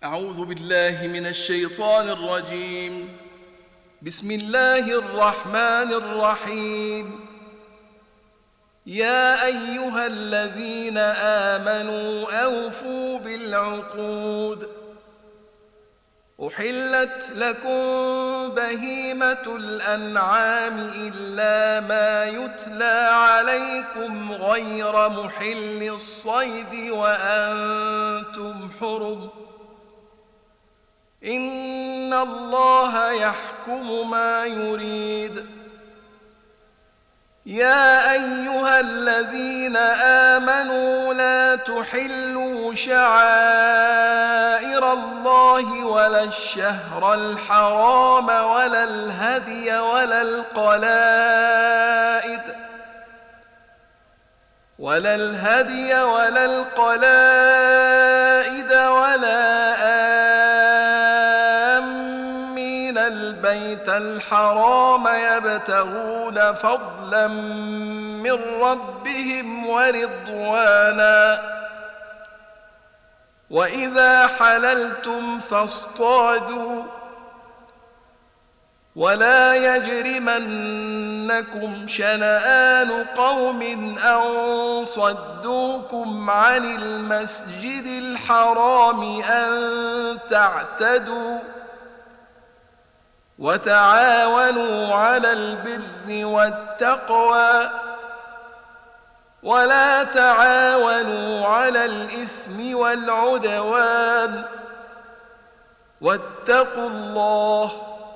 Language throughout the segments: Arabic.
أعوذ بالله من الشيطان الرجيم. بسم الله الرحمن الرحيم. يا أيها الذين آمنوا أوفوا بالعقود. أحلت لكم بهيمة الأنعام إلا ما يتلى عليكم غير محل الصيد وأنتم حرم. إن الله يحكم ما يريد. يا أيها الذين آمنوا لا تحلوا شعائر الله ولا الشهر الحرام ولا الهدي ولا القلائد ولا آمين البيت الحرام يبتغون فضلا من ربهم ورضوانا. وإذا حللتم فاصطادوا ولا يجرمنكم شنآن قوم أن صدوكم عن المسجد الحرام أن تعتدوا. وتعاونوا على البر والتقوى ولا تعاونوا على الإثم والعدوان. واتقوا الله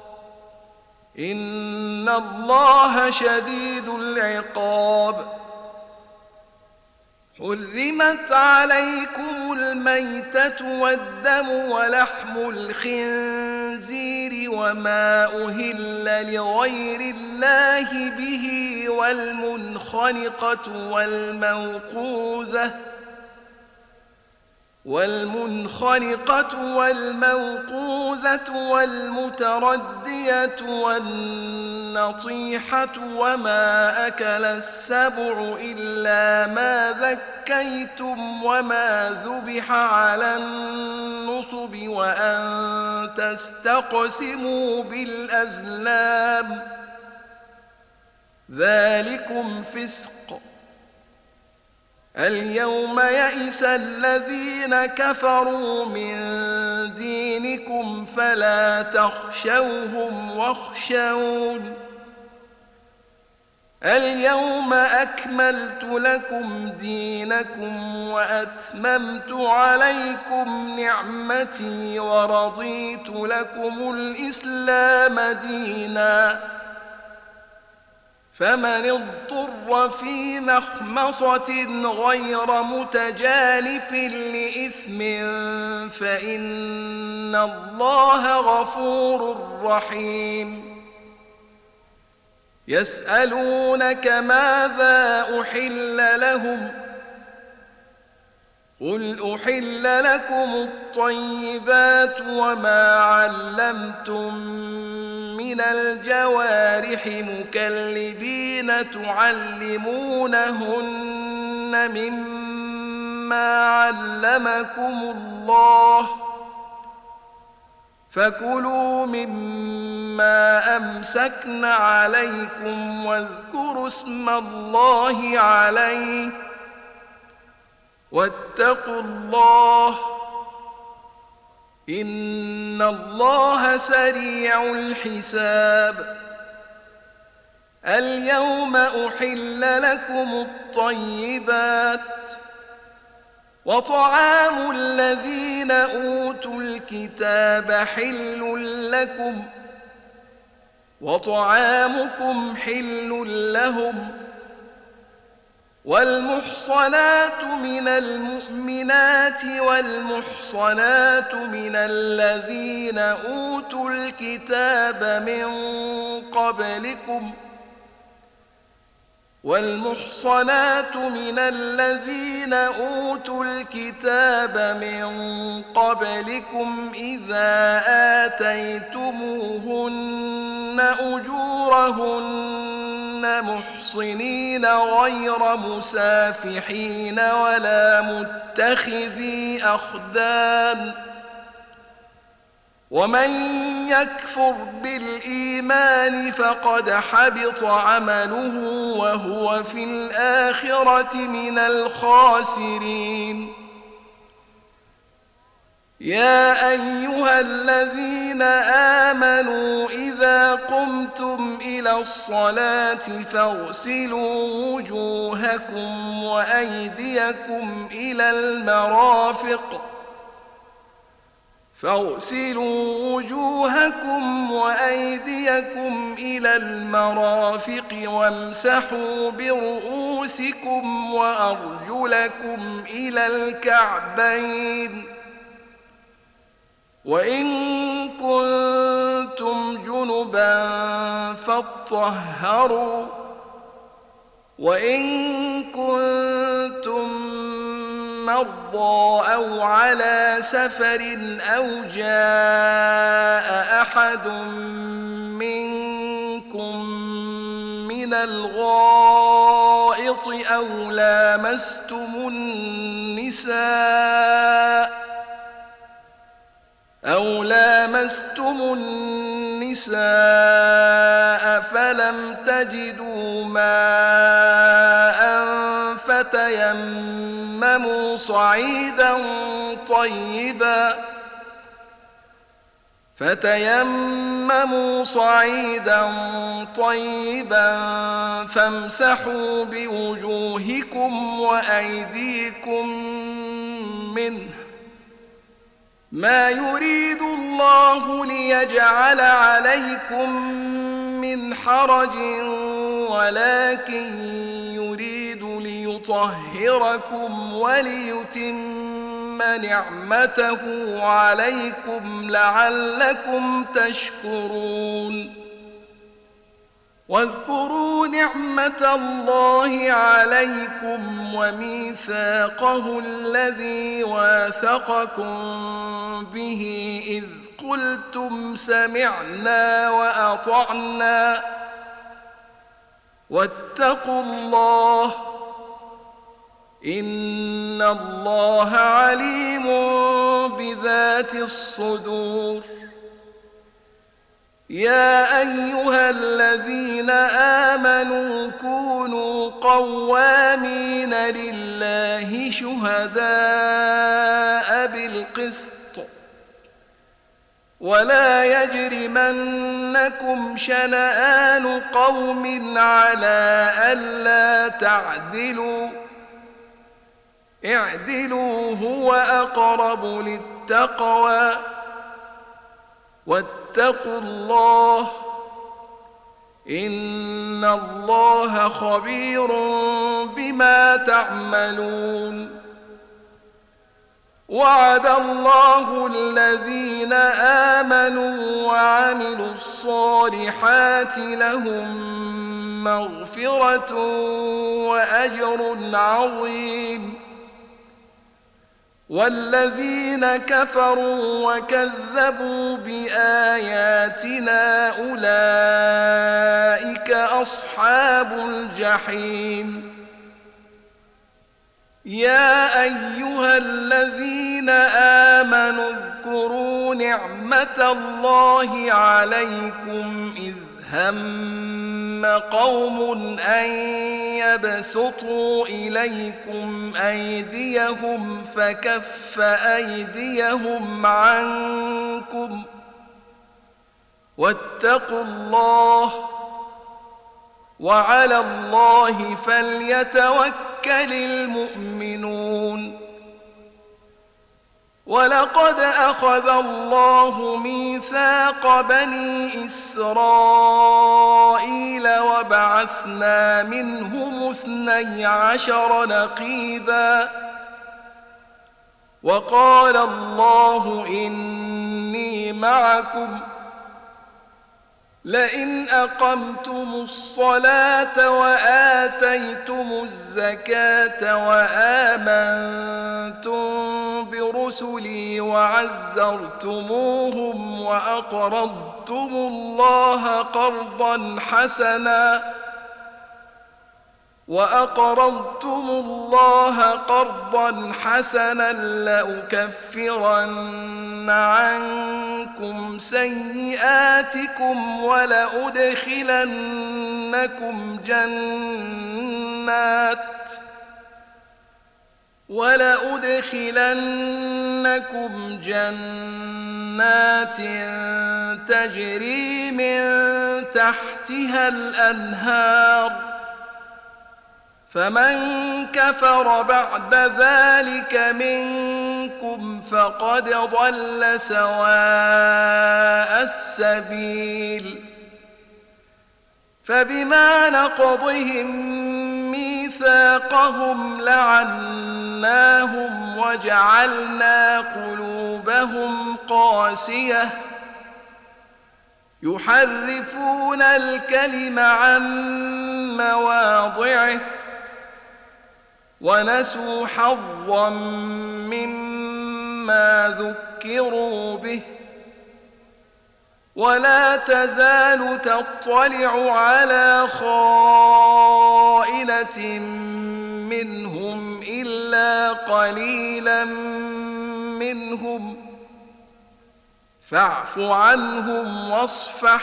إن الله شديد العقاب. حرمت عليكم الميتة والدم ولحم الخنزير وما أهل لغير الله به والمنخنقة والموقوذة والمتردية والنطيحة وما أكل السبع إلا ما ذكيتم وما ذبح على النصب وأن تستقسموا بالأزلام ذلكم فسق. اليوم يئس الذين كفروا من دينكم فلا تخشوهم واخشون. اليوم أكملت لكم دينكم وأتممت عليكم نعمتي ورضيت لكم الإسلام دينا. فمن اضطر في مخمصة غير متجانف لإثم فإن الله غفور رحيم. يسألونك ماذا أحل لهم قل أحل لكم الطيبات وما علمتم من الجوارح مكلبين تعلمونهن مما علمكم الله فكلوا مما أمسكن عليكم واذكروا اسم الله عليه واتقوا الله إن الله سريع الحساب. اليوم أحل لكم الطيبات وطعام الذين أوتوا الكتاب حل لكم وطعامكم حل لهم. والمحصنات من المؤمنات والمحصنات من الذين أوتوا الكتاب من قبلكم إذا آتيتموهن أجورهن محصنين غير مسافحين ولا متخذي أخدان ومن يكفر بالإيمان فقد حبط عمله وهو في الآخرة من الخاسرين. يا أيها الذين آمنوا إذا قمتم إلى الصلاة فاغسلوا وجوهكم وأيديكم إلى المرافق وامسحوا برؤوسكم وأرجلكم إلى الكعبين، وإن كنتم جنبا فاطهروا، وإن كنتم مرضى أو على سفر أو جاء أحد منكم من الغائط أو لامستم النساء فلم تجدوا ماء فتيمموا صعيدا طيبا فامسحوا بوجوهكم وأيديكم منه، ما يريد الله ليجعل عليكم من حرج ولكن يريد ليطهركم وليتم نعمته عليكم لعلكم تشكرون. واذكروا نعمة الله عليكم وميثاقه الذي واثقكم به إذ قلتم سمعنا وأطعنا واتقوا الله إن الله عليم بذات الصدور. يا أيها الذين آمنوا كونوا قوامين لله شهداء بالقسط ولا يجرمنكم شنآن قوم على ألا تعدلوا، اعدلوا هو أقرب للتقوى، واتقوا الله إن الله خبير بما تعملون. وعد الله الذين آمنوا وعملوا الصالحات لهم مغفرة وأجر عظيم، والذين كفروا وكذبوا بآياتنا أولئك أصحاب الجحيم. يا أيها الذين آمنوا اذكروا نعمة الله عليكم إذ هم قوم أن يبسطوا إليكم أيديهم فكف أيديهم عنكم واتقوا الله وعلى الله فليتوكل المؤمنون. ولقد أخذ الله ميثاق بني إسرائيل وبعثنا منهم 12 نقيبا، وقال الله إني معكم لئن أقمتم الصلاة وآتيتم الزكاة وآمنتم برسلي وعزرتموهم وأقرضتم الله قرضا حسنا وأقرضتم الله قرضا حسنا لأكفرن عنكم سيئاتكم ولأدخلنكم جنات تجري من تحتها الأنهار فمن كفر بعد ذلك منكم فقد ضل سواء السبيل فبما نقضهم ميثاقهم لعناهم وجعلنا قلوبهم قاسية يحرفون الكلم عن مواضعه ونسوا حظا مما ذكروا به ولا تزال تطلع على خائنة منهم إلا قليلا منهم فاعف عنهم واصفح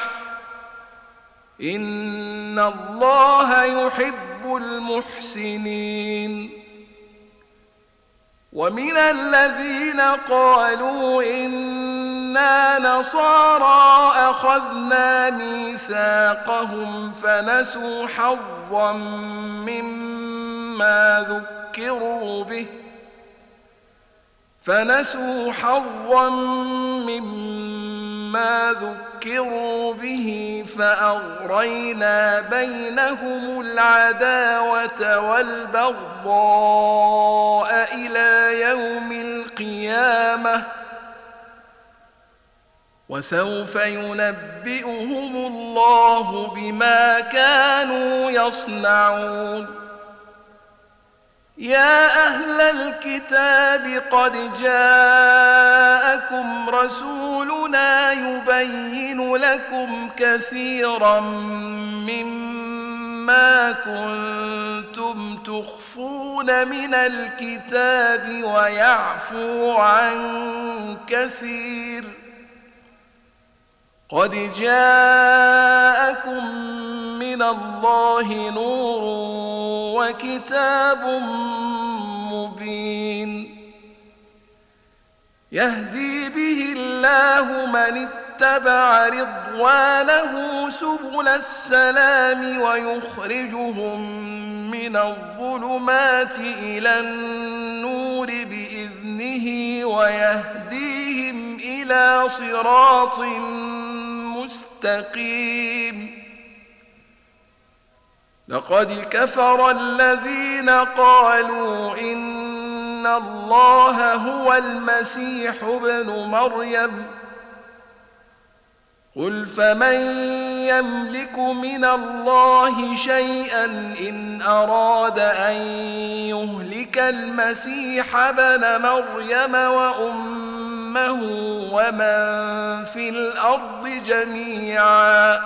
إن الله يحب المحسنين ومن الذين قالوا إنا نصارى أخذنا ميثاقهم فنسوا حظا مما ذكروا به فأغرينا بينهم العداوة والبغضاء إلى يوم القيامة وسوف ينبئهم الله بما كانوا يصنعون يا أهل الكتاب قد جاءكم رسولنا يبين لكم كثيرا مما كنتم تخفون من الكتاب ويعفو عن كثير قد جاءكم من الله نور وكتاب مبين يهدي به الله من اتبع رضوانه سبل السلام ويخرجهم من الظلمات إلى النور بإذنه ويهديهم إلى صراط مستقيم لقد كفر الذين قالوا إن الله هو المسيح ابن مريم قل فمن يملك من الله شيئا إن أراد أن يهلك المسيح ابن مريم وأمه ومن في الأرض جميعا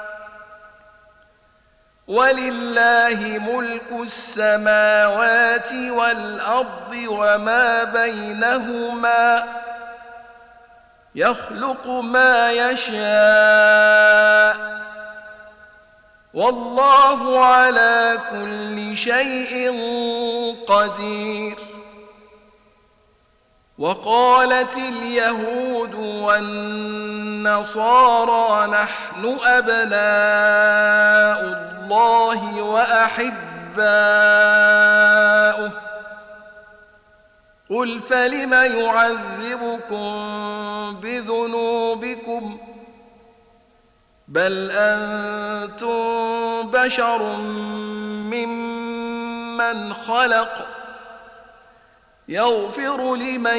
ولله ملك السماوات والأرض وما بينهما يخلق ما يشاء والله على كل شيء قدير وقالت اليهود والنصارى نحن أبناء الله وأحباؤه قل فلم يعذبكم بذنوبكم بل أنتم بشر ممن خلق يغفر لمن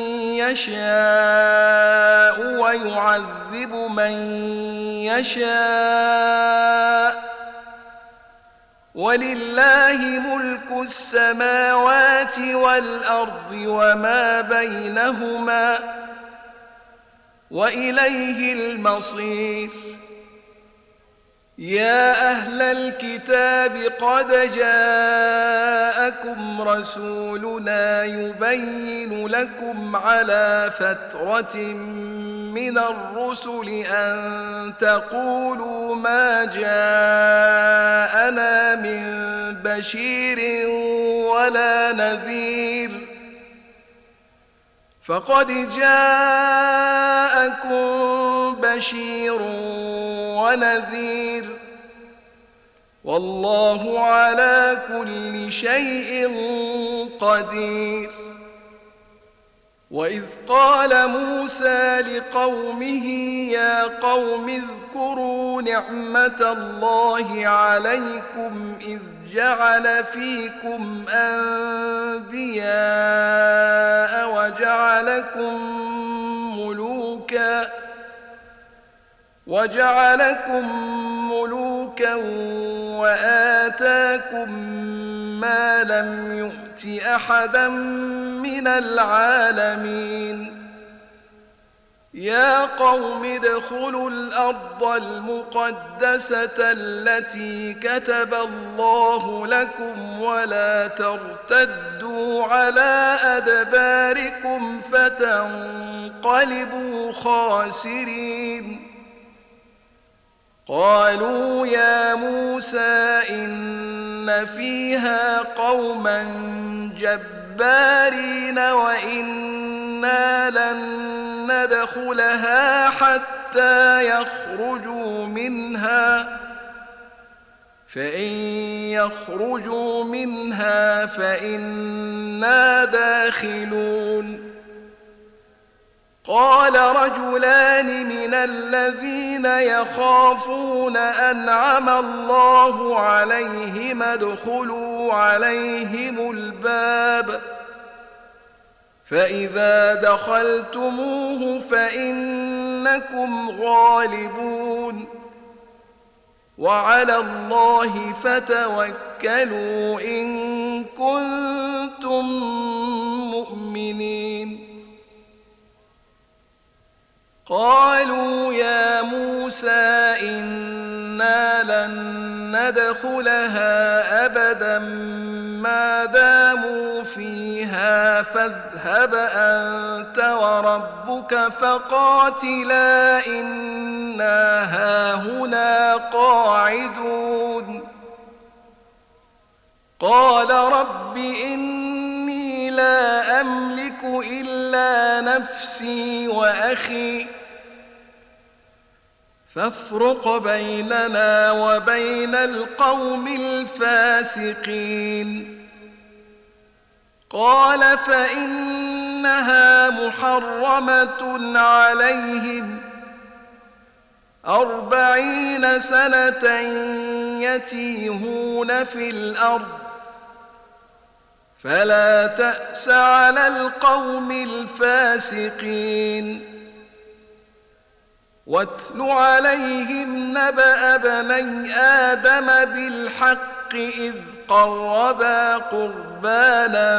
يشاء ويعذب من يشاء ولله ملك السماوات والأرض وما بينهما وإليه المصير يا أهل الكتاب قد جاءكم رسولنا يبين لكم على فترة من الرسل أن تقولوا ما جاءنا من بشير ولا نذير، فقد جاءكم بشير ونذير، والله على كل شيء قدير. وإذ قال موسى لقومه يا قوم اذكروا نعمة الله عليكم إذ جعل فيكم أنبياء وجعلكم ملوكا وآتاكم ما لم يؤت أحدا من العالمين. يا قوم ادخلوا الأرض المقدسة التي كتب الله لكم ولا ترتدوا على أدباركم فتنقلبوا خاسرين. قالوا يا موسى إن فيها قوما جبارين وإنا لن ندخلها حتى يخرجوا منها، فإن يخرجوا منها فإنا داخلون. قال رجلان من الذين يخافون أنعم الله عليهم ادخلوا عليهم الباب، فإذا دخلتموه فإنكم غالبون، وعلى الله فتوكلوا إن كنتم مؤمنين. قالوا يا موسى إنا لن ندخلها أبدا ما داموا فيها فاذهب أنت وربك فقاتلا إنا هاهنا قاعدون. قال رب إني لا أملك إلا نفسي وأخي فافرق بيننا وبين القوم الفاسقين. قال فإنها محرمة عليهم 40 سنة يتيهون في الأرض فلا تأس على القوم الفاسقين. واتل عليهم نبأ بني آدم بالحق إذ قربا قربانا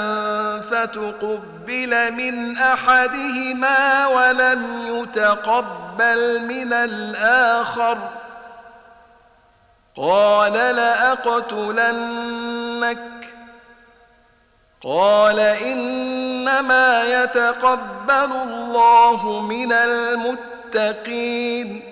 فتقبل من أحدهما ولم يتقبل من الآخر قال لأقتلنك. قال إنما يتقبل الله من المتقين.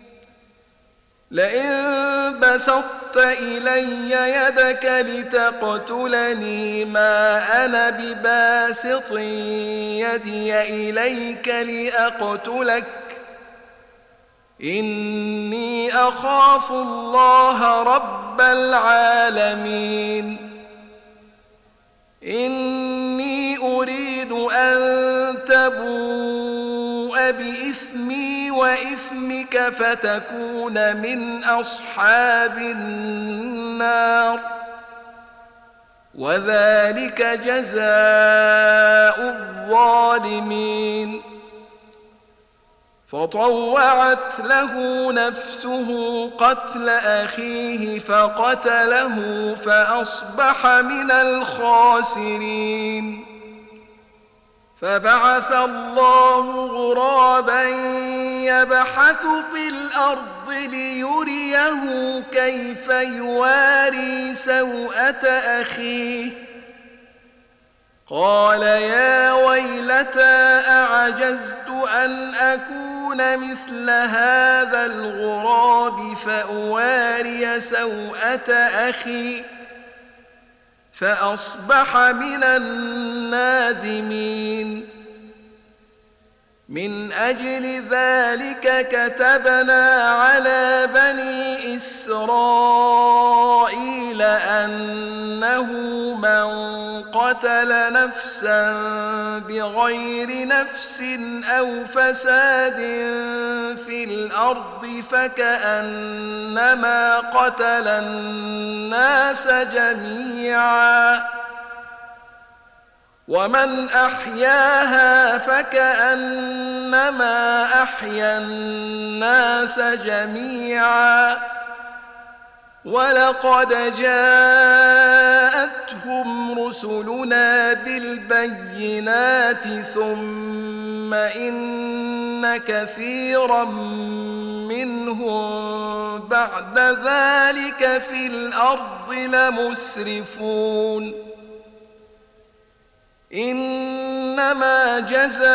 لئن بسطت إلي يدك لتقتلني ما أنا بباسط يدي إليك لأقتلك إني أخاف الله رب العالمين. إني أريد أن تبوء بإثمي وإثمك فتكون من أصحاب النار وذلك جزاء الظالمين. فطوعت له نفسه قتل أخيه فقتله فأصبح من الخاسرين. فبعث الله غرابا يبحث في الأرض ليريه كيف يواري سوءة أخيه قال يا ويلتى أعجزت أن أكون مثل هذا الغراب فأواري سوءة أخي فأصبح من النادمين من أجل ذلك كتبنا على بني إسرائيل أنه من قتل نفسا بغير نفس أو فساد في الأرض فكأنما قتل الناس جميعا ومن أحياها فكأنما أحيا الناس جميعا ولقد جاءتهم رسلنا بالبينات ثم إن كثيرا منهم بعد ذلك في الأرض لمسرفون إنما جزاء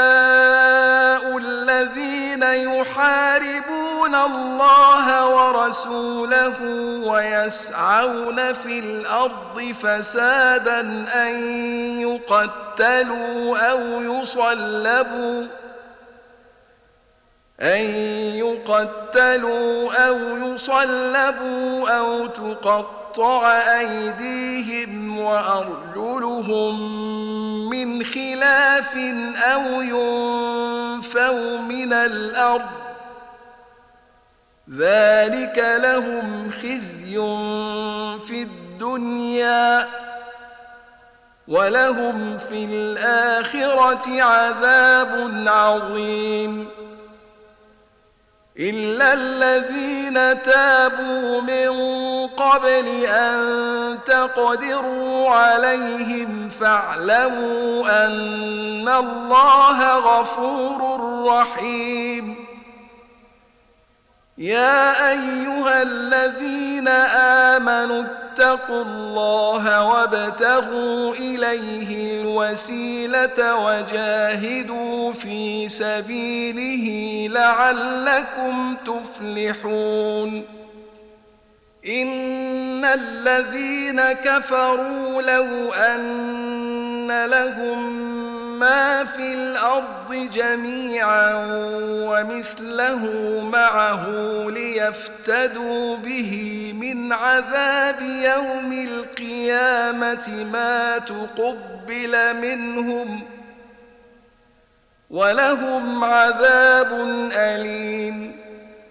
الذين يحاربون الله ورسوله ويسعون في الأرض فسادا أن يقتلوا أو يصلبوا أو تقطع أيديهم وأرجلهم من خلاف أو ينفوا من الأرض ذلك لهم خزي في الدنيا ولهم في الآخرة عذاب عظيم إلا الذين تابوا من قبل أن تقدروا عليهم فاعلموا أن الله غفور رحيم يا أيها الذين آمنوا اتقوا الله وابتغوا إليه الوسيلة وجاهدوا في سبيله لعلكم تفلحون إن الذين كفروا لو أن لهم ما في الأرض جميعا ومثله معه ليفتدوا به من عذاب يوم القيامة ما تقبل منهم ولهم عذاب أليم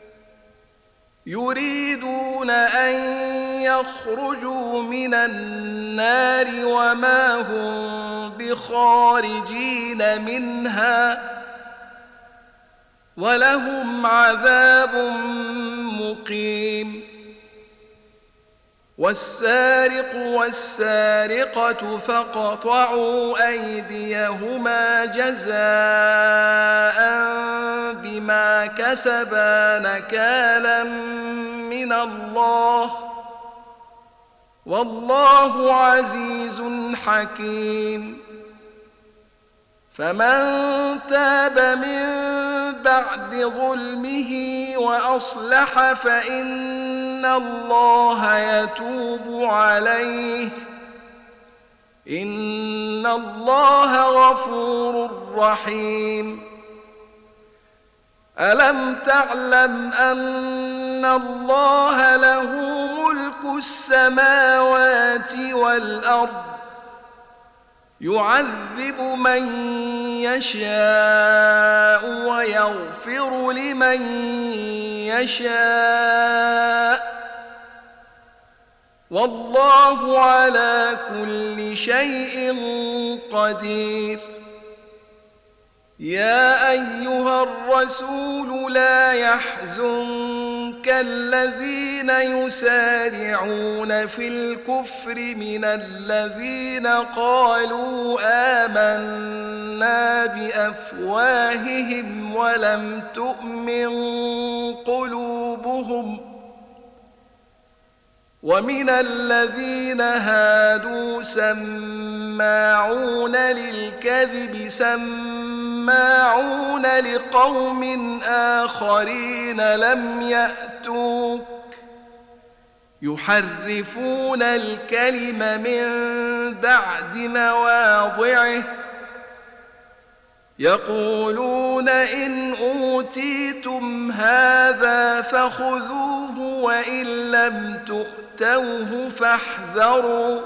يريدون أن يخرجوا من النار وما هم بخارجين منها ولهم عذاب مقيم والسارق والسارقة فاقطعوا أيديهما جزاء بما كسبا نكالا من الله والله عزيز حكيم فمن تاب من بعد ظلمه وأصلح فإن الله يتوب عليه إن الله غفور رحيم ألم تعلم أن الله له ملك السماوات والأرض يعذب من يشاء ويغفر لمن يشاء والله على كل شيء قدير يا أيها الرسول لا يحزنك كالذين يسارعون في الكفر من الذين قالوا آمنا بأفواههم ولم تؤمن قلوبهم ومن الذين هادوا سماعون للكذب سماعون لقوم آخرين لم يأتوك يحرفون الكلم من بعد مواضعه يقولون إن أوتيتم هذا فخذوه وإن لم تؤتوه فاحذروا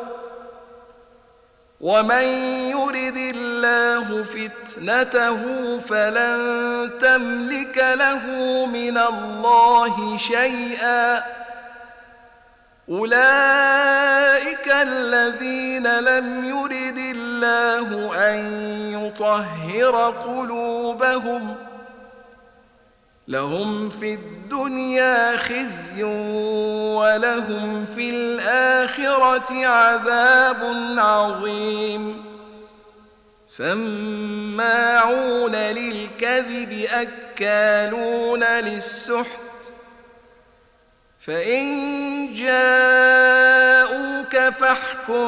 ومن يرد الله فتنته فلن تملك له من الله شيئا أولئك الذين لم يرد الله أن يطهر قلوبهم لهم في الدنيا خزي ولهم في الآخرة عذاب عظيم سماعون للكذب أكالون للسحت فإن جاءوك فاحكم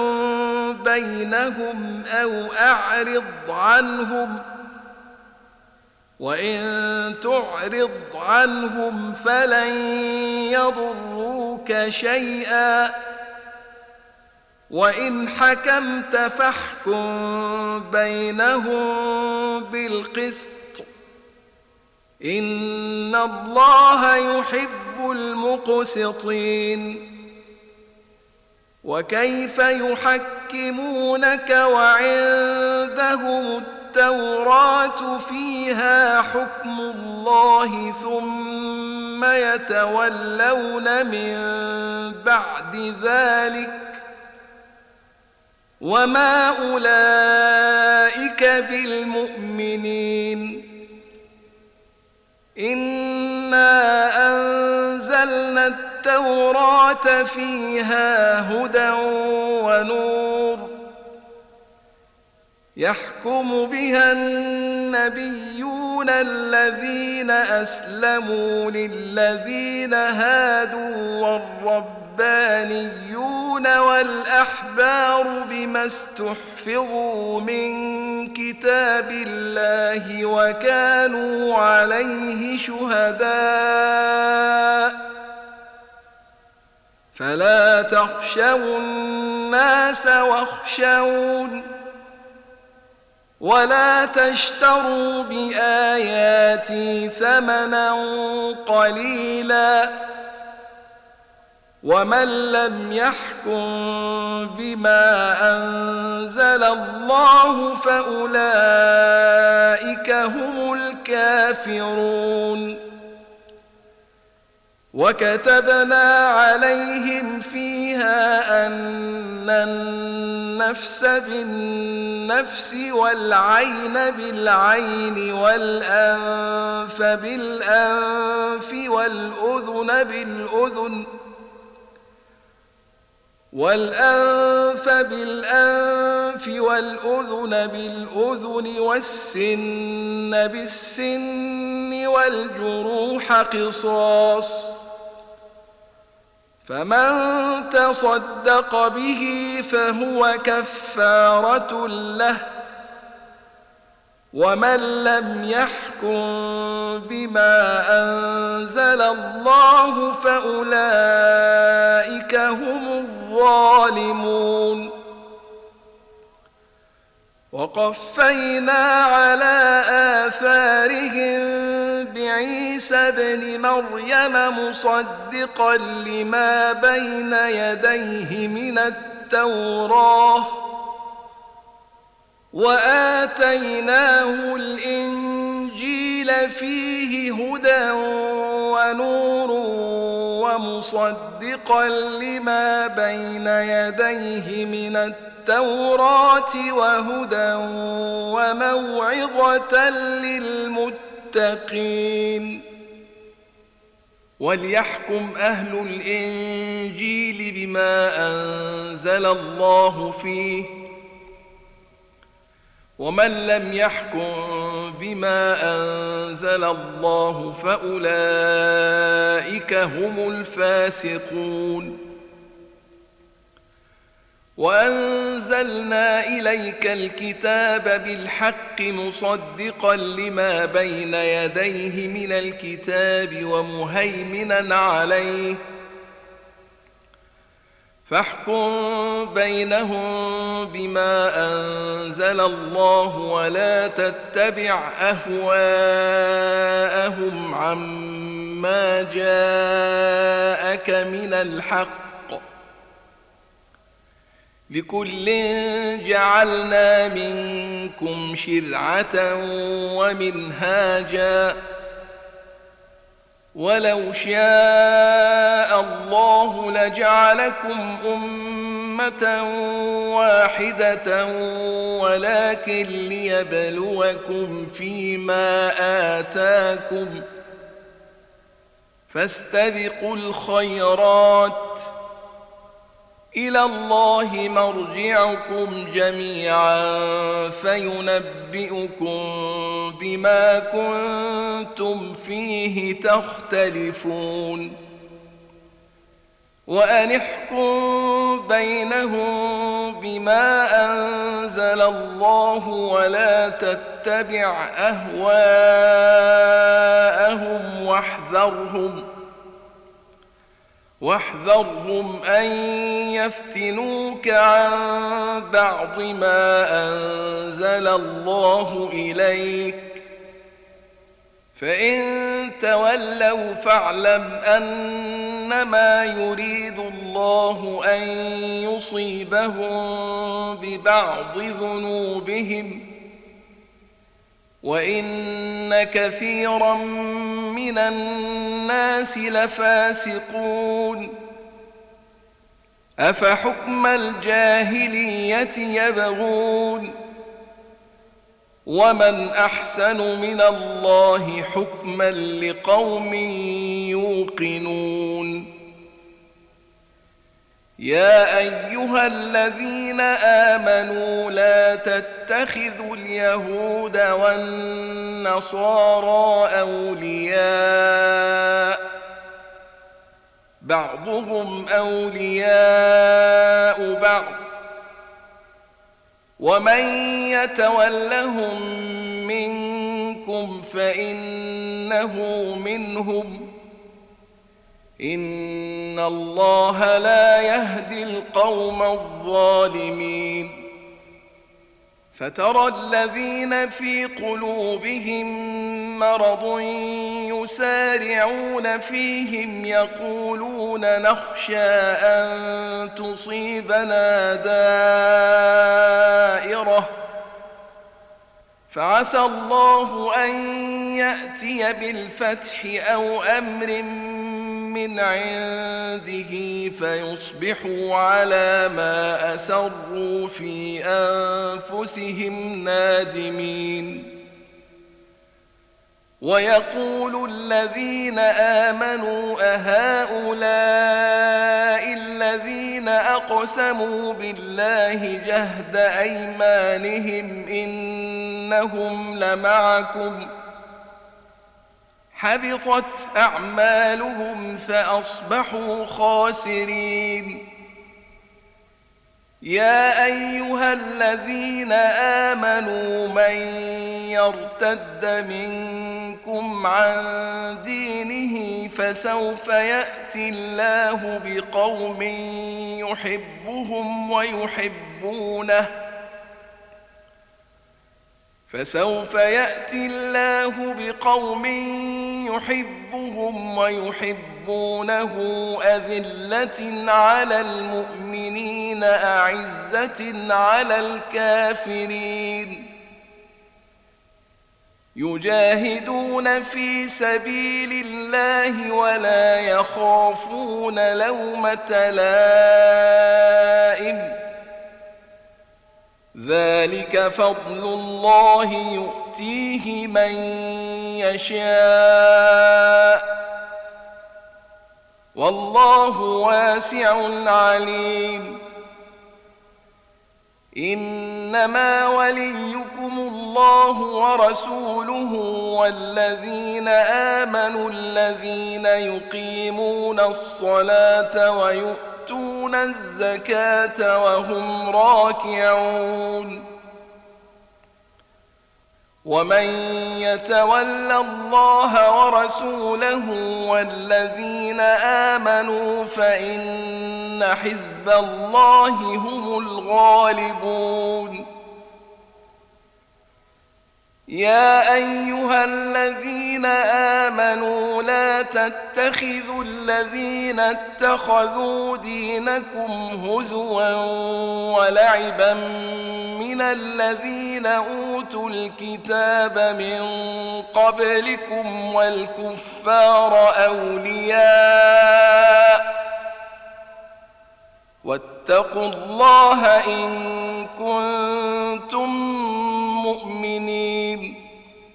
بينهم أو أعرض عنهم وإن تعرض عنهم فلن يضروك شيئا وإن حكمت فاحكم بينهم بالقسط إن الله يحب المقسطين وكيف يحكمونك وعندهم التوراة فيها حكم الله ثم يتولون من بعد ذلك وما أولئك بالمؤمنين إنا أنزلنا التوراة فيها هدى ونور يحكم بها النبيون الذين أسلموا للذين هادوا والربانيون والأحبار بما استحفظوا من كتاب الله وكانوا عليه شهداء فلا تخشوا الناس واخشون ولا تشتروا بآياتي ثمنا قليلا ومن لم يحكم بما أنزل الله فأولئك هم الكافرون وكتبنا عليهم فيها أن النفس بالنفس والعين بالعين والأنف بالأنف والأذن بالأذن والسن بالسن والجروح قصاص فمن تصدق به فهو كفارة له ومن لم يحكم بما أنزل الله فأولئك هم الظالمون وقفينا على آثارهم بعيسى ابن مريم مصدقا لما بين يديه من التوراة وآتيناه الإنجيل فيه هدى ونور ومصدقا لما بين يديه من التوراة وهدى وموعظة للمتقين وليحكم أهل الإنجيل بما أنزل الله فيه، ومن لم يحكم بما أنزل الله فأولئك هم الفاسقون. وأنزلنا إليك الكتاب بالحق مصدقا لما بين يديه من الكتاب ومهيمنا عليه، فاحكم بينهم بما أنزل الله ولا تتبع أهواءهم عما جاءك من الحق، لكل جعلنا منكم شرعة ومنهاجا، ولو شاء الله لجعلكم أمة واحدة ولكن ليبلوكم فيما آتاكم، فاستبقوا الخيرات، إلى الله مرجعكم جميعا فينبئكم بما كنتم فيه تختلفون. وأن احكم بينهم بما أنزل الله ولا تتبع أهواءهم واحذرهم أن يفتنوك عن بعض ما أنزل الله إليك، فإن تولوا فاعلم أنما يريد الله أن يصيبهم ببعض ذنوبهم، وإن كثيرا من الناس لفاسقون. أفحكم الجاهلية يبغون، ومن أحسن من الله حكما لقوم يوقنون. يا أيها الذين آمنوا لا تتخذوا اليهود والنصارى أولياء، بعضهم أولياء بعض، ومن يتولهم منكم فإنه منهم، إن الله لا يهدي القوم الظالمين. فترى الذين في قلوبهم مرض يسارعون فيهم يقولون نخشى أن تصيبنا دائرة، فعسى الله أن يأتي بالفتح أو أمر من عنده فيصبحوا على ما أسروا في أنفسهم نادمين. ويقول الذين آمنوا أهؤلاء الذين أقسموا بالله جهد أيمانهم إنهم لمعكم، حبطت أعمالهم فأصبحوا خاسرين. يا أيها الذين آمنوا من يرتد منكم عن دينه فسوف يأتي الله بقوم يحبهم ويحبونه أذلة على المؤمنين أعزة على الكافرين، يجاهدون في سبيل الله ولا يخافون لومة لائم، ذلك فضل الله يؤتيه من يشاء، والله واسع عليم. إنما وليكم الله ورسوله والذين آمنوا الذين يقيمون الصلاة ويؤتون الزكاة وهم راكعون. ومن يتول الله ورسوله والذين آمنوا فإن حزب الله هم الغالبون. يا أيها الذين آمنوا لا تتخذوا الذين اتخذوا دينكم هزوا ولعبا من الذين أوتوا الكتاب من قبلكم والكفار أولياء واتقوا الله إن كنتم مؤمنين.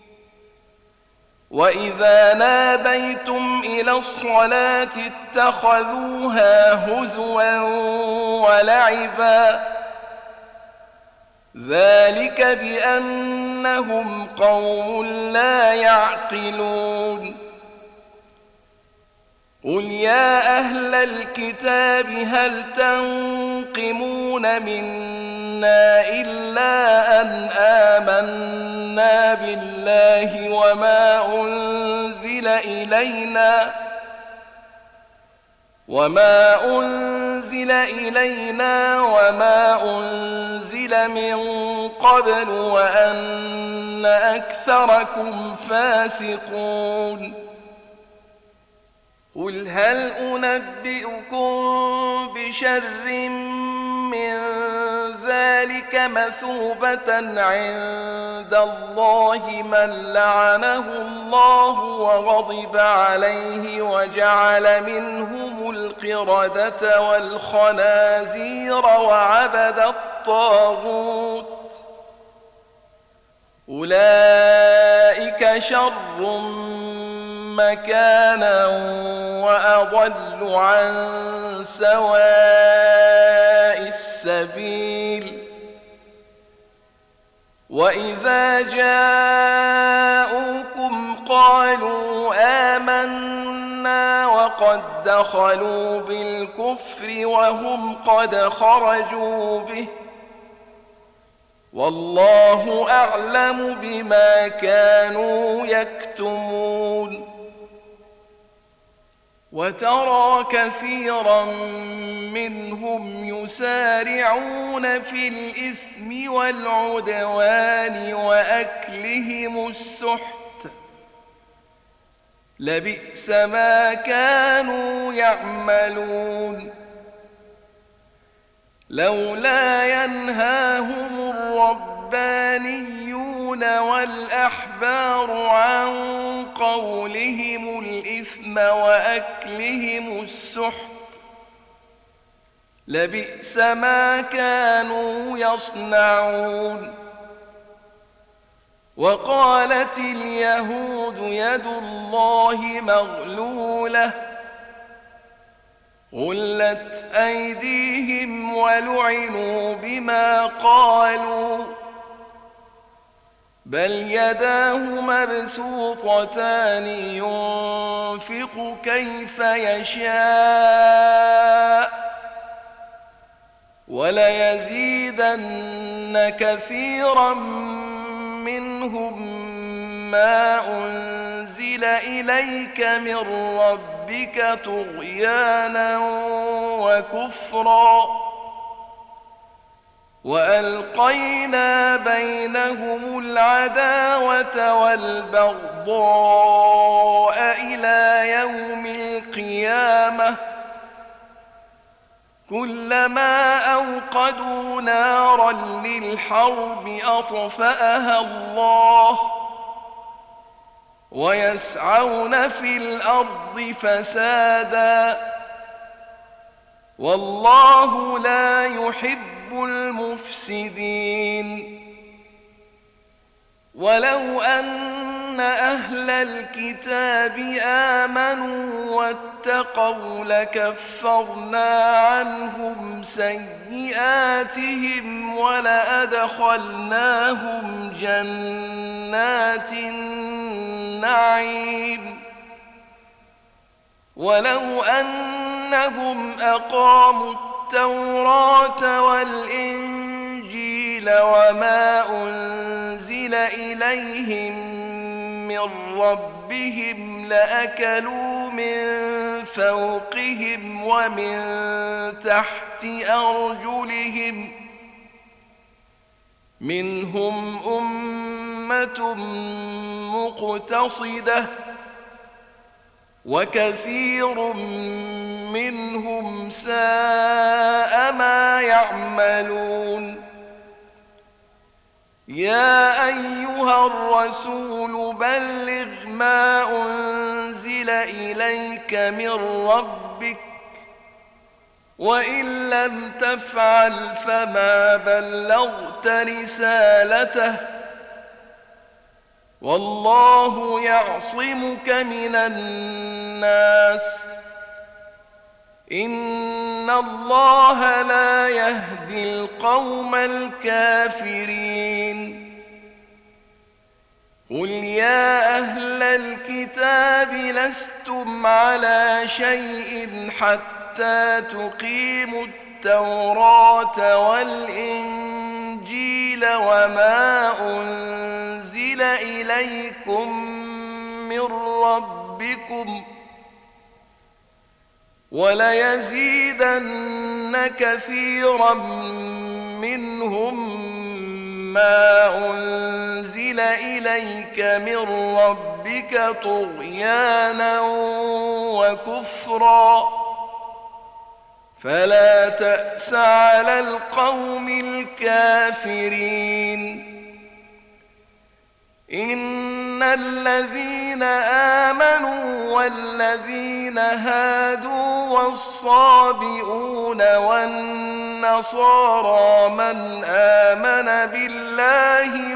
وإذا ناديتم إلى الصلاة اتخذوها هزوا ولعبا ذلك بأنهم قوم لا يعقلون. قل يا أهل الكتاب هل تنقمون منا إلا أن آمنا بالله وما أنزل إلينا وما أنزل من قبل وأن أكثركم فاسقون. قل هل أنبئكم بشر من ذلك مثوبة عند الله من لعنه الله وغضب عليه وجعل منهم القردة والخنازير وعبد الطاغوت أولئك شر مكانا وأضل عن سواء السبيل. وإذا جاءوكم قالوا آمنا وقد دخلوا بالكفر وهم قد خرجوا به والله أعلم بما كانوا يكتمون. وترى كثيرا منهم يسارعون في الإثم والعدوان وأكلهم السحت لبئس ما كانوا يعملون. لولا ينهاهم الربانيون والأحبار عن قولهم الإثم وأكلهم السحت لبئس ما كانوا يصنعون. وقالت اليهود يد الله مغلولة غلت أيديهم ولعنوا بما قالوا بل يداه مبسوطتان ينفق كيف يشاء وليزيدن كثيرا منهم ما أنزل إليك من ربك طغيانا وكفرا وألقينا بينهم العداوة والبغضاء إلى يوم القيامة كلما أوقدوا نارا للحرب أطفأها الله ويسعون في الأرض فسادا والله لا يحب المفسدين. ولو أن أهل الكتاب آمنوا واتقوا لكفرنا عنهم سيئاتهم ولأدخلناهم جنات النعيم ولو أنهم أقاموا التوراة والإنجيل وما أنزل إليهم من ربهم لأكلوا من فوقهم ومن تحت أرجلهم منهم أمة مقتصدة وكثير منهم ساء ما يعملون يا أيها الرسول بلغ ما أنزل إليك من ربك وإن لم تفعل فما بلغت رسالته والله يعصمك من الناس إن الله لا يهدي القوم الكافرين قل يا أهل الكتاب لستم على شيء حتى تقيموا التوراة والإنجيل وما أنزل إليكم من ربكم وليزيدن كثيرا منهم ما أنزل إليك من ربك طغيانا وكفرا فلا تأس على القوم الكافرين إن الذين آمنوا والذين هادوا والصابئون والنصارى من آمن بالله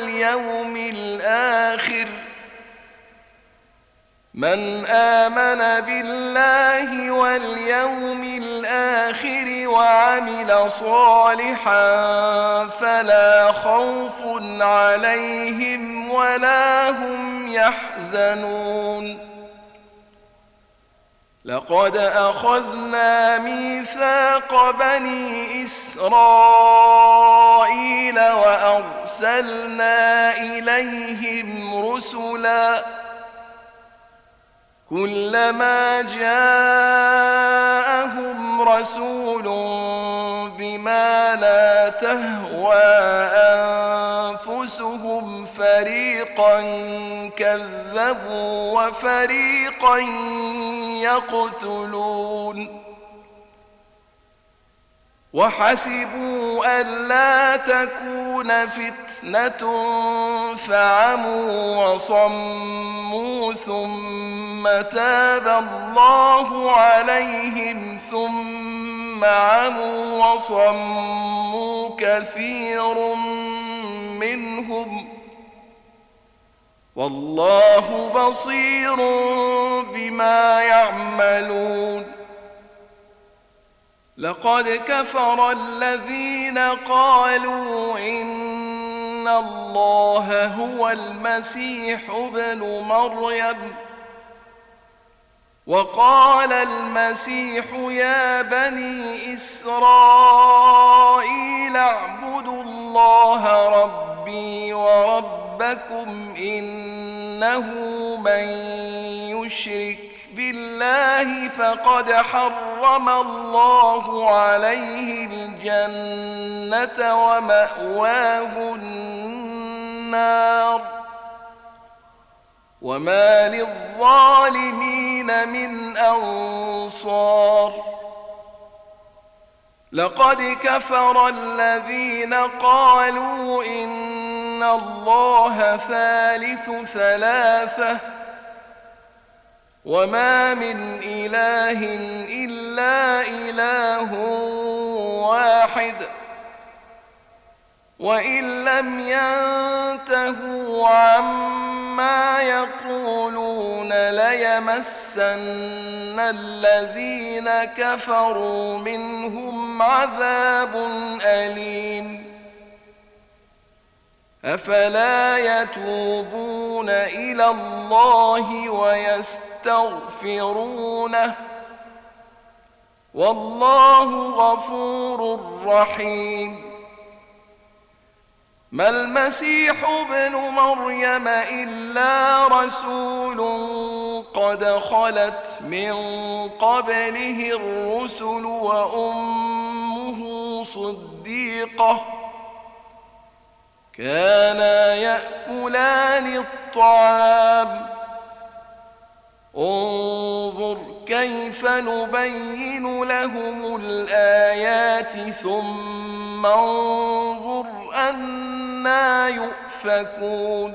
واليوم الآخر وعمل صالحا فلا خوف عليهم ولا هم يحزنون لقد أخذنا ميثاق بني إسرائيل وأرسلنا إليهم رسلا كلما جاءهم رسول بما لا تهوى أنفسهم فريقا كذبوا وفريقا يقتلون وحسبوا ألا تكون فتنة فعموا وصموا ثم تاب الله عليهم ثم عموا وصموا كثير منهم والله بصير بما يعملون لقد كفر الذين قالوا إن الله هو المسيح ابن مريم وقال المسيح يا بني إسرائيل اعبدوا الله ربي وربكم إنه من يشرك بالله فقد حرم الله عليه الجنة ومأواه النار وما للظالمين من أنصار لقد كفر الذين قالوا إن الله ثالث ثلاثة وما من إله إلا إله واحد وإن لم ينتهوا عما يقولون ليمسن الذين كفروا منهم عذاب أليم أفلا يتوبون إلى الله ويستغفرونه والله غفور رحيم ما المسيح ابن مريم إلا رسول قد خلت من قبله الرسل وأمه صديقة كانا يأكلان الطعام انظر كيف نبين لهم الآيات ثم انظر أنى يؤفكون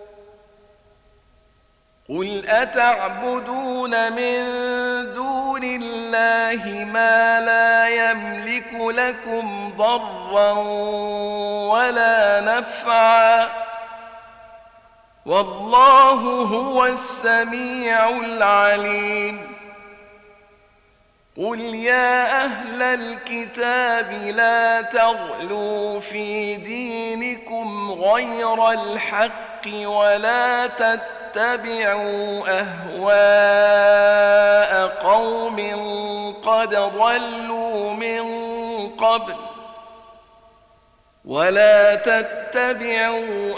قل أتعبدون من دون الله ما لا يملك لكم ضرا ولا نفعا والله هو السميع العليم قل يا أهل الكتاب لا تغلوا في دينكم غير الحق ولا تتبعوا أهواء قوم قد ضلوا من قبل ولا تتبعوا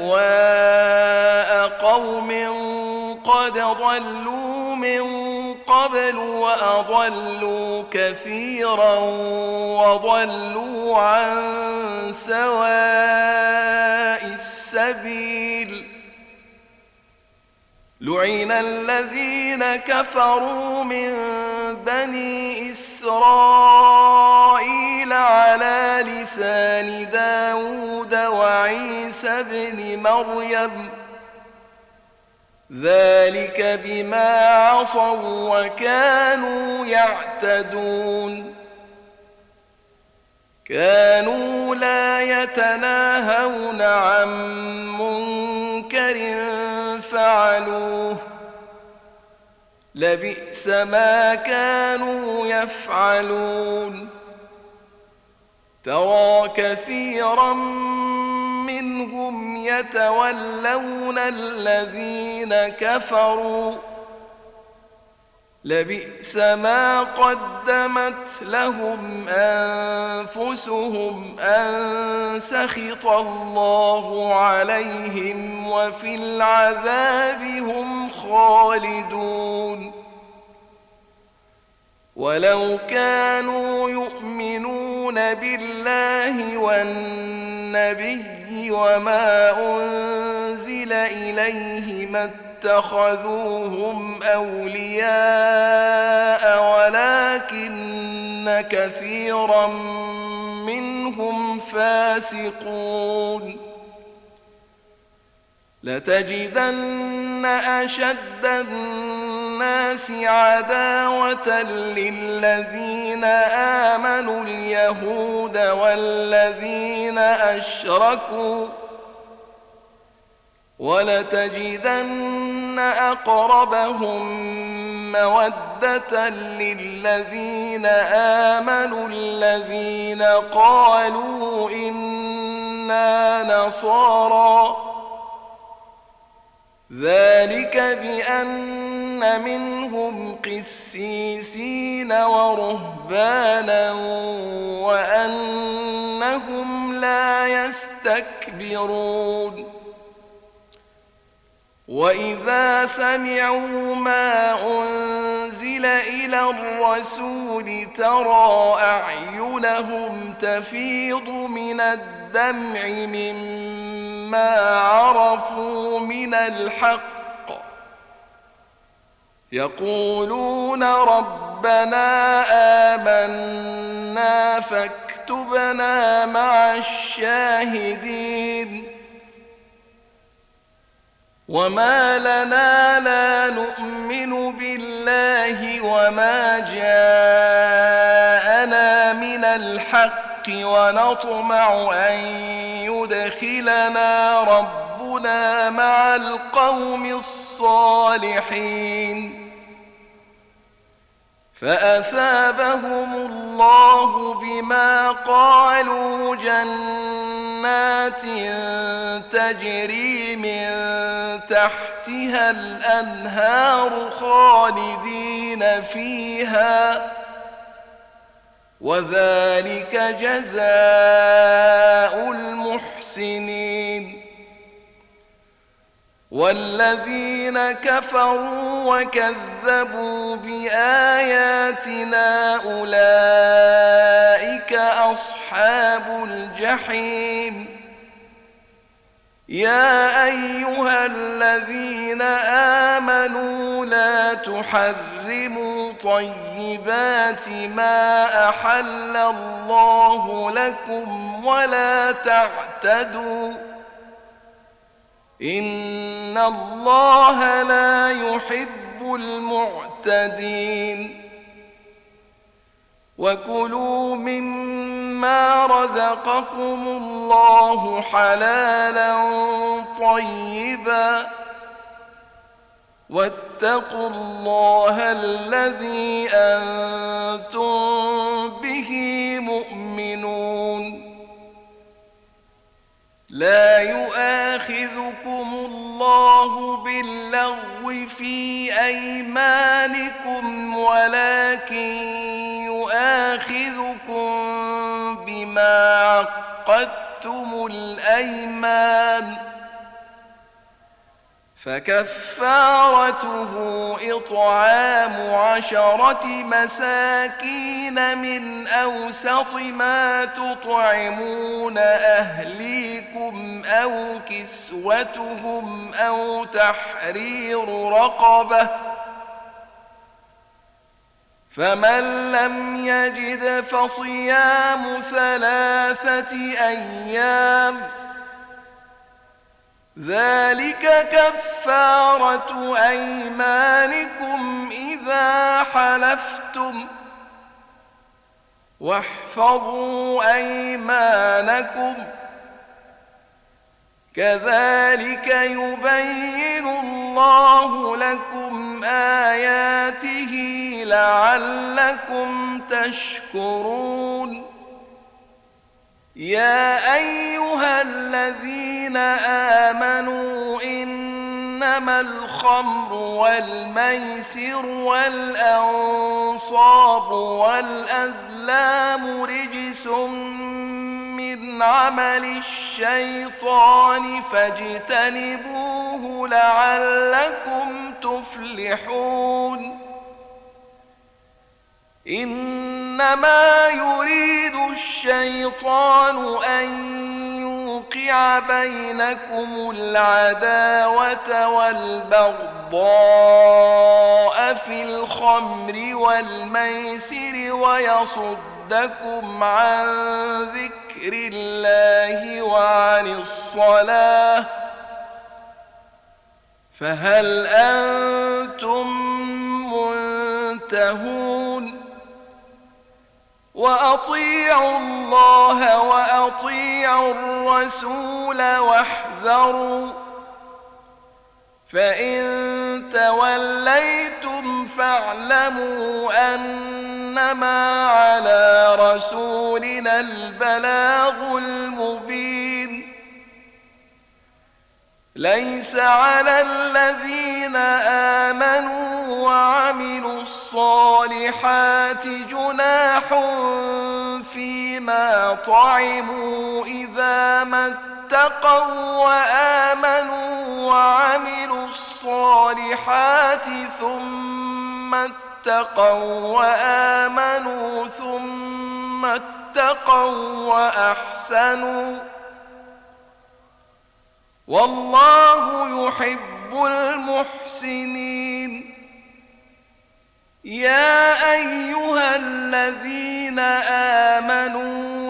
أهواء قوم قد ضلوا من قبل وأضلوا كثيرا وضلوا عن سواء السبيل لعن الذين كفروا من بني إسرائيل على لسان داود وعيسى بن مريم ذلك بما عصوا وكانوا يعتدون كانوا لا يتناهون عن منكر فعلوه لبئس ما كانوا يفعلون ترى كثيرا منهم يتولون الذين كفروا لبئس ما قدمت لهم أنفسهم أن سخط الله عليهم وفي العذاب هم خالدون ولو كانوا يؤمنون بالله والنبي وما أنزل إليه ما اتخذوهم أولياء ولكن كثيرا منهم فاسقون لتجدن أشد الناس عداوة للذين آمنوا اليهود والذين أشركوا ولتجدن أقربهم مودة للذين آمنوا الذين قالوا إنا نصارى ذلك بأن منهم قسيسين ورهبانا وأنهم لا يستكبرون وإذا سمعوا ما أنزل إلى الرسول ترى أعينهم تفيض من الدمع مما عرفوا من الحق يقولون ربنا آمنا فاكتبنا مع الشاهدين وما لنا لا نؤمن بالله وما جاءنا من الحق ونطمع أن يدخلنا ربنا مع القوم الصالحين فأثابهم الله بما قالوا جنات تجري من تحتها الأنهار خالدين فيها وذلك جزاء المحسنين والذين كفروا وكذبوا بآياتنا أولئك أصحاب الجحيم يا أيها الذين آمنوا لا تحرموا طيبات ما أحل الله لكم ولا تعتدوا إن الله لا يحب المعتدين وكلوا مما رزقكم الله حلالا طيبا واتقوا الله الذي أنتم به مؤمنون لا يؤاخذكم الله باللغو في أيمانكم ولكن يؤاخذكم بما عقدتم الأيمان فكفارته إطعام 10 مساكين من أوسط ما تطعمون أهليكم أو كسوتهم أو تحرير رقبة فمن لم يجد فصيام 3 أيام ذلك كفارة أيمانكم إذا حلفتم واحفظوا أيمانكم كذلك يبين الله لكم آياته لعلكم تشكرون يا أيها الذين آمنوا إنما الخمر والميسر والأنصاب والأزلام رجس من عمل الشيطان فاجتنبوه لعلكم تفلحون إنما يريد الشيطان أن يوقع بينكم العداوة والبغضاء في الخمر والميسر ويصدكم عن ذكر الله وعن الصلاة فهل أنتم منتهون وأطيعوا الله وأطيعوا الرسول واحذروا فإن توليتم فاعلموا أنما على رسولنا البلاغ المبين ليس على الذين آمنوا وعملوا الصالحات جناح فيما طعموا إذا ما اتقوا وآمنوا وعملوا الصالحات ثم اتقوا وآمنوا ثم اتقوا وأحسنوا والله يحب المحسنين يا أيها الذين آمنوا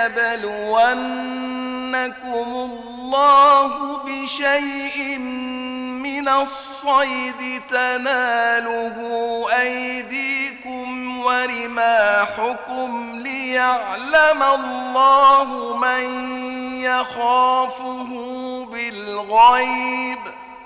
ليبلونكم الله بشيء من الصيد تناله أيديكم ورماحكم رماحكم ليعلم الله من يخافه بالغيب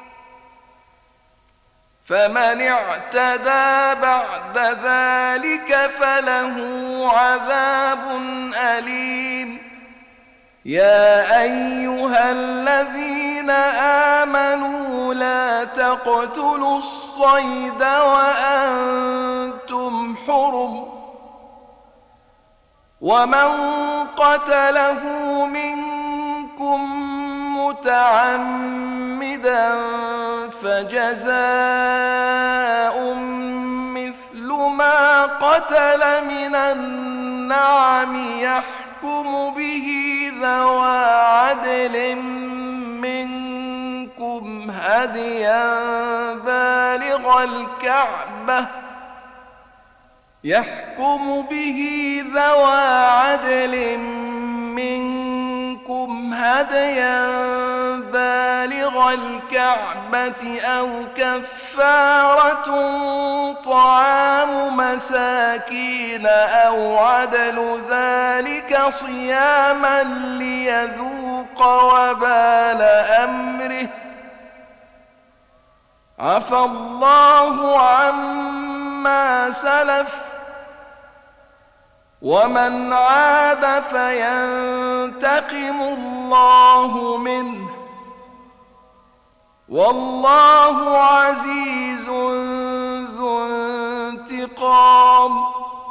فمن اعتدى بعد ذلك فله عذاب أليم يا أيها الذين آمنوا لا تقتلوا الصيد وأنتم حرم ومن قتله منكم متعمدا فجزاء مثل ما قتل من النعم يحكم به ذوى عدل منكم هديا بالغ الكعبة أو كفارة طعام مساكين أو عدل ذلك صياما ليذوق وبال أمره عفى الله عما سلف ومن عاد فينتقم الله منه والله عزيز ذو انتقام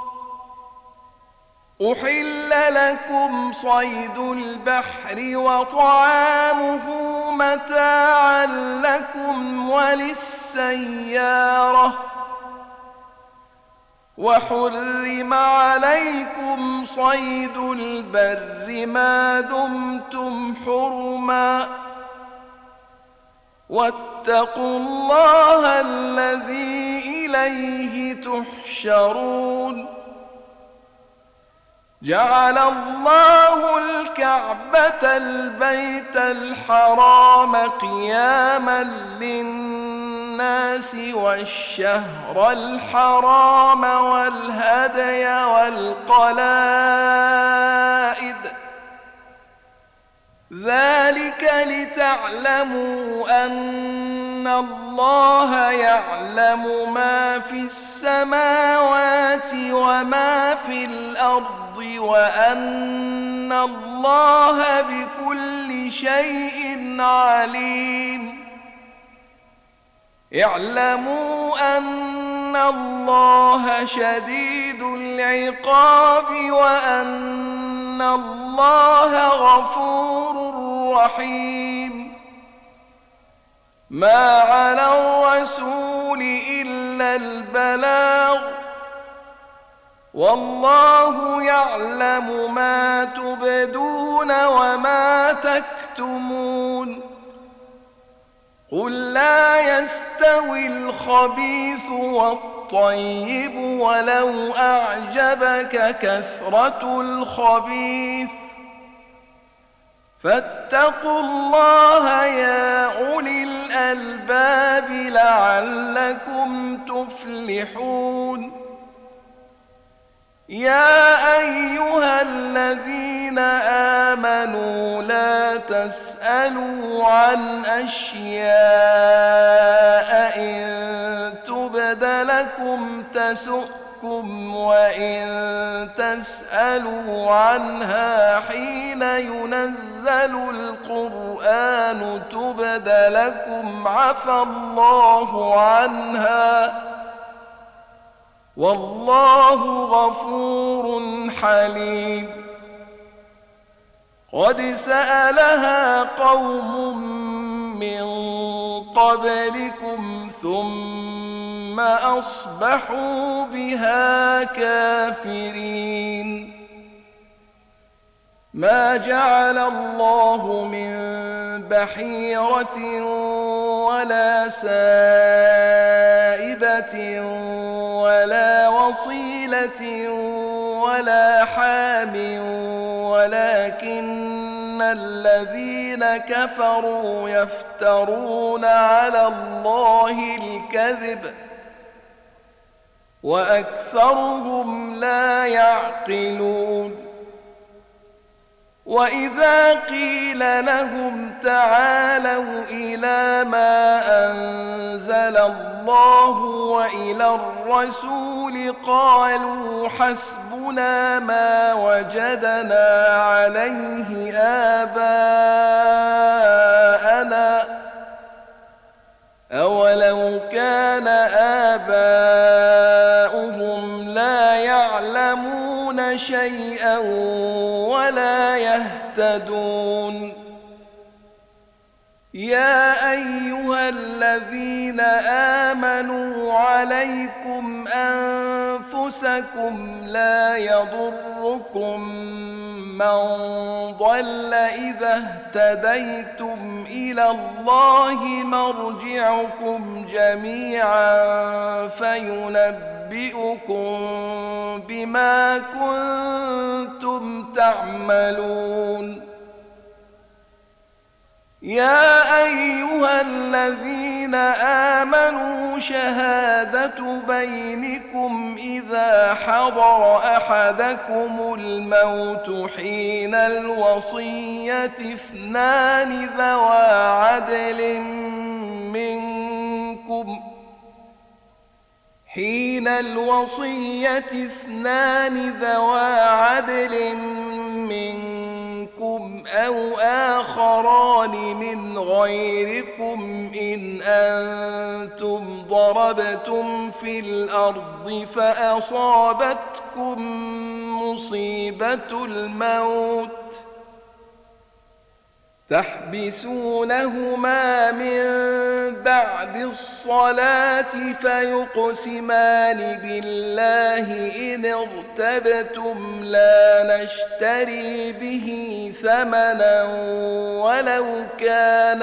أحل لكم صيد البحر وطعامه متاعا لكم وللسيارة وحرم عليكم صيد البر ما دمتم حرما واتقوا الله الذي إليه تحشرون جعل الله الكعبة البيت الحرام قياما للناس والشهر الحرام والهدي والقلائد ذلك لتعلموا أن الله يعلم ما في السماوات وما في الأرض وأن الله بكل شيء عليم اعلموا أن الله شديد العقاب وأن الله غفور رحيم ما على الرسول إلا البلاغ والله يعلم ما تبدون وما تكتمون قل لا يستوي الخبيث والطيب ولو أعجبك كثرة الخبيث فاتقوا الله يا أولي الألباب لعلكم تفلحون يا أيها الذين آمنوا لا تسألوا عن أشياء إن تبد لكم تسؤكم وإن تسألوا عنها حين ينزل القرآن تبد لكم عفى الله عنها والله غفور حليم قد سألها قوم من قبلكم ثم أصبحوا بها كافرين ما جعل الله من بحيرة ولا سائبة ولا وصيلة ولا حام ولكن الذين كفروا يفترون على الله الكذب وأكثرهم لا يعقلون. وإذا قيل لهم تعالوا إلى ما أنزل الله وإلى الرسول قالوا حسبنا ما وجدنا عليه آباءنا أولو كان آباؤهم لا يعلمون شيئا ولا يهتدون. يا أيها الذين آمنوا عليكم أنفسكم لا يضركم من ضل إذا اهتديتم إلى الله مرجعكم جميعا فينبئكم بما كنتم تعملون. يا أيها الذين آمنوا شهادة بينكم إذا حضر أحدكم الموت حين الوصية اثنان ذوى عدل منكم أو آخران من غيركم إن أنتم ضربتم في الأرض فأصابتكم مصيبة الموت تحبسونهما من بعد الصلاة فيقسمان بالله إن ارتبتم لا نشتري به ثمنا ولو كان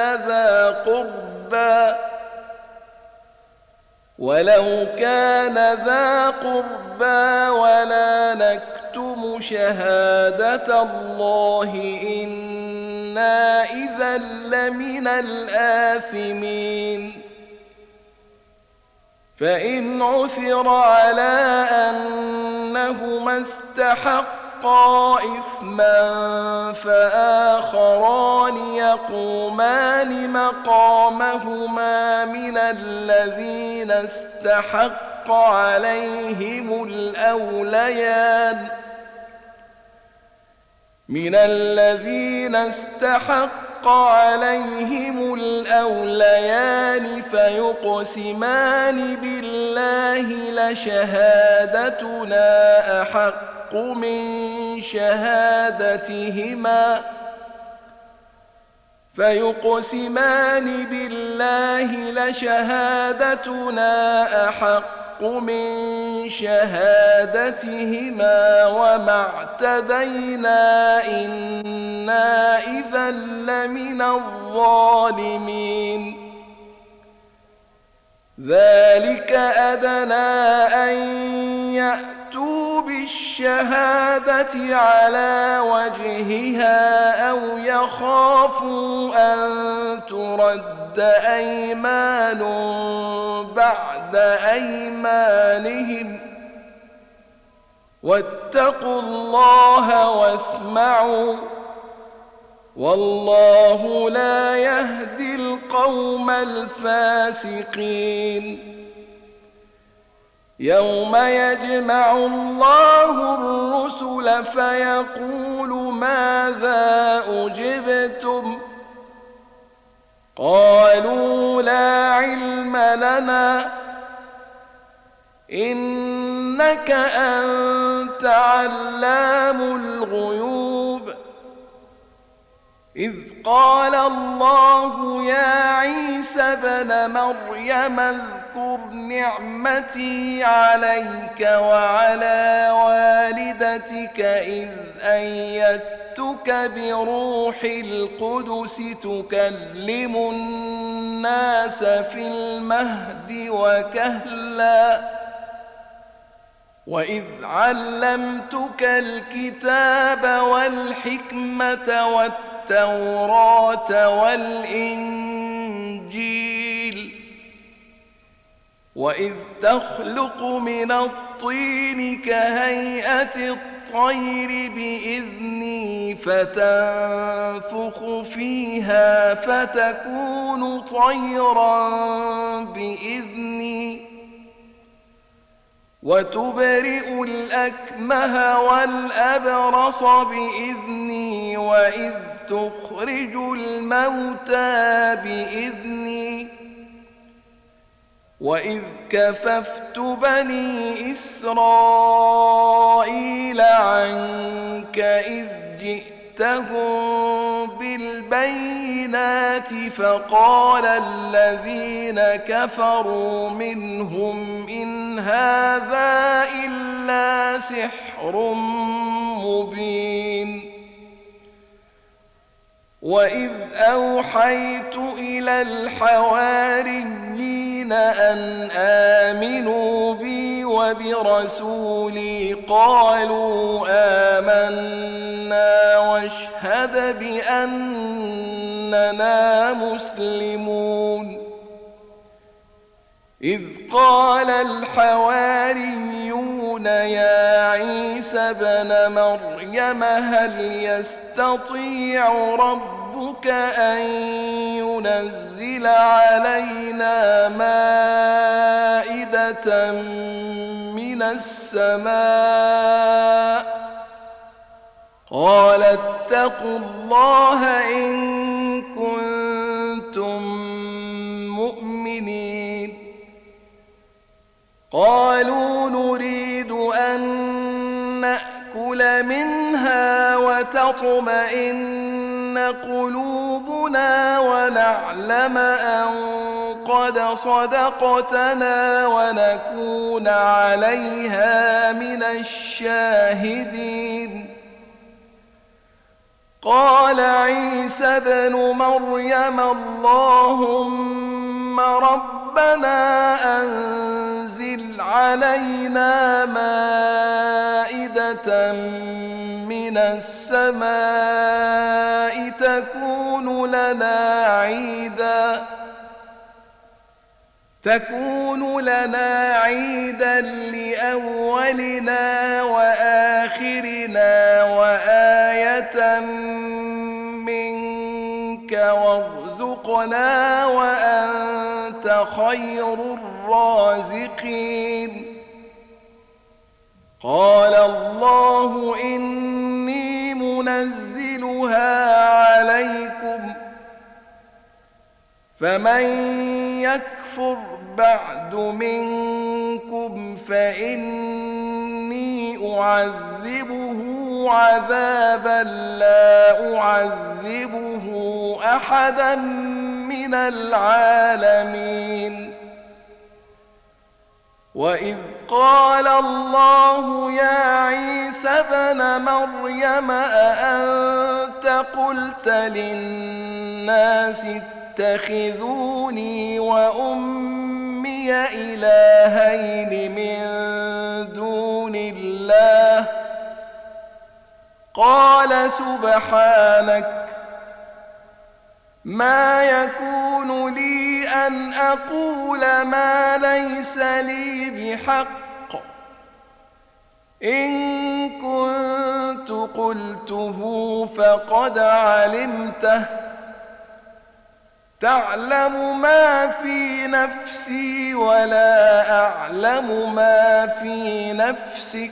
ذا قربى ولا نكتم شهادة الله إنا إذا لمن الآثمين. فإن عثر على أنهما استحقا إثما فآخران يقومان مقامهما من الذين استحق عليهم الأوليان فيقسمان بالله لشهادتنا أحق من شهادتهما وما اعتدينا إنا إذا لمن الظالمين. ذلك أدنى أن يأتوا بالشهادة على وجهها أو يخافوا أن ترد أيمان بعد أيمانهم واتقوا الله واسمعوا والله لا يهدي القوم الفاسقين. يوم يجمع الله الرسل فيقول ماذا أجبتم قالوا لا علم لنا إنك أنت علام الغيوب. إذ قال الله يا عيسى ابن مريم اذكر نعمتي عليك وعلى والدتك إذ أيدتك بروح القدس تكلم الناس في المهد وكهلا وإذ علمتك الكتاب والحكمة والتوراة والإنجيل وإذ تخلق من الطين كهيئة الطير بإذني فتنفخ فيها فتكون طيرا بإذني وتبرئ الأكمه والأبرص بإذني وإذ تخرج الموتى بإذني وإذ كففت بني إسرائيل عنك إذ جئتهم بالبينات فقال الذين كفروا منهم إن هذا إلا سحر مبين وإذ أوحيت إلى الحواريين أن آمنوا بي وبرسولي قالوا آمنا واشهد بأننا مسلمون إذ قال الحواريون يا عيسى ابن مريم هل يستطيع ربك أن ينزل علينا مائدة من السماء قال اتقوا الله إن كنتم مؤمنين قالوا نريد أن نأكل منها وتطمئن قلوبنا ونعلم أن قد صدقتنا ونكون عليها من الشاهدين قال عيسى ابن مريم اللهم ربنا أنزل علينا مائدة من السماء تكون لنا عيدا لأولنا وآخرنا وآية منك وارزقنا وأنت خير الرازقين قال الله إني منزلها عليكم فمن يكفر بعد منكم فإني أعذبه عذابا لا أعذبه أحدا من العالمين وإذ قال الله يا عيسى ابن مريم أأنت قلت للناس اتخذوني وأمي إلهين من دون الله قال سبحانك ما يكون لي أن أقول ما ليس لي بحق إن كنت قلته فقد علمته تعلم ما في نفسي ولا أعلم ما في نفسك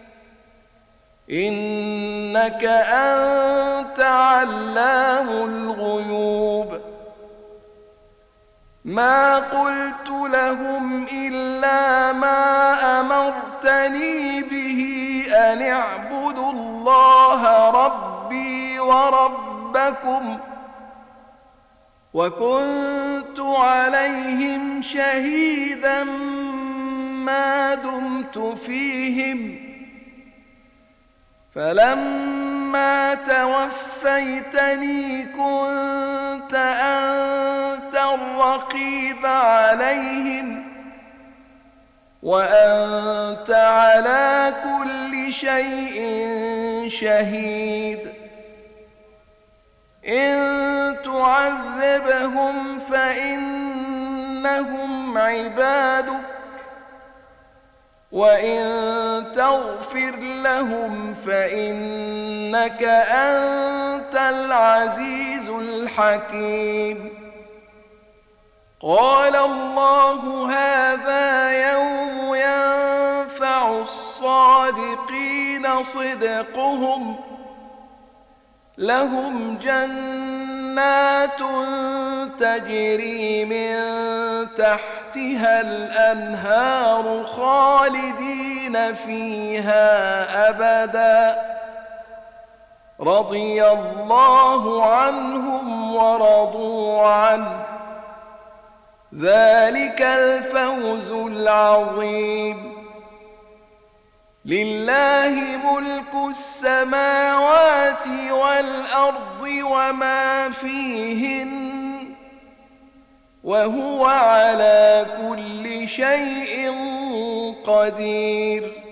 إنك أنت علام الغيوب ما قلت لهم إلا ما أمرتني به أن اعبدوا الله ربي وربكم وكنت عليهم شهيدا ما دمت فيهم فلما توفيتني كنت أنت الرقيب عليهم وأنت على كل شيء شهيد إن تعذبهم فإنهم إنهم عبادك وإن تغفر لهم فإنك أنت العزيز الحكيم. قال الله هذا يوم ينفع الصادقين صدقهم لهم جنات تجري من تحتها الأنهار خالدين فيها أبدا رضي الله عنهم ورضوا عنه ذلك الفوز العظيم. لله ملك السماوات والأرض وما فيهن وهو على كل شيء قدير.